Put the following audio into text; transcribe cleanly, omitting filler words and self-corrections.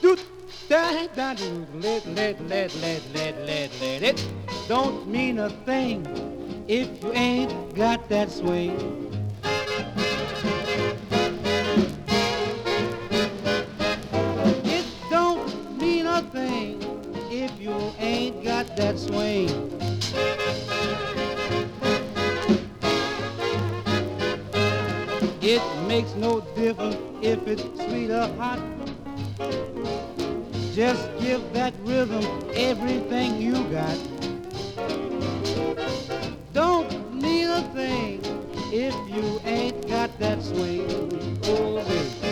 do da da do let it don't mean a thing if you ain't got that swing. It don't mean a thing if you ain't got that swing. It makes no difference if it's sweet or hot. Just give that rhythm everything you got. Don't mean a thing if you ain't got that swing. Oh, baby.